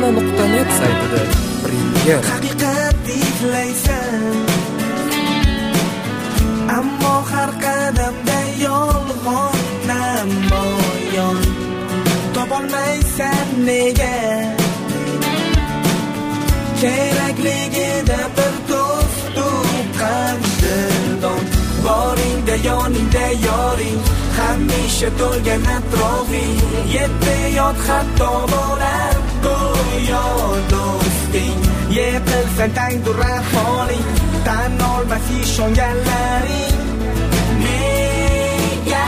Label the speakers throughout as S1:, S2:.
S1: darona.net saytida Premier.
S2: Haqiqat izlaysan, ammo har qadamda yolg'on namoyon. Topolmaysan nega? Kerakligida bir do'stu qadrdon. Boringda yoningda yoring, hamisha to'lgan atrofing. Yetti yot hatto bo'lar go'yo do'sting. Yiqilsan tangdur ahvoling, tan olmas ishonganlaring. Nega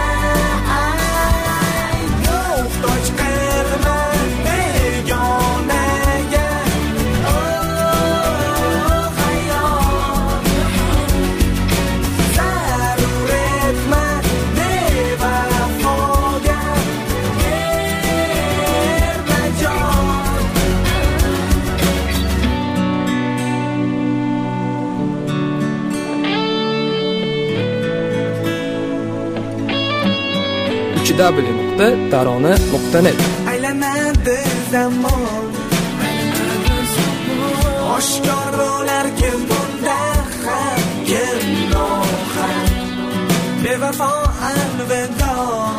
S2: muhtoj qilman begonaga? Zarur etma bevafoga, erma jon.
S1: www.darona.net.
S2: Aylanadi zamon, oshkor bo'lar kim bunda ham, kim noham. Bevafo alvido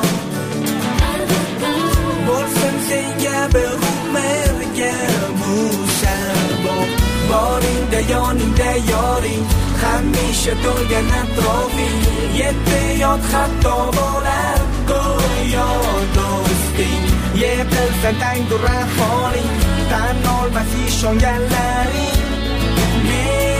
S2: bo'lsin senga bir umrga mushabboh. Boringda yoningda yoring, hamisha to'lgan atrofing. Yetti yot hatto bo'lar go'yo do'sting. Yiqilsan tangdur ahvoling, tan olmas ishonganlaring.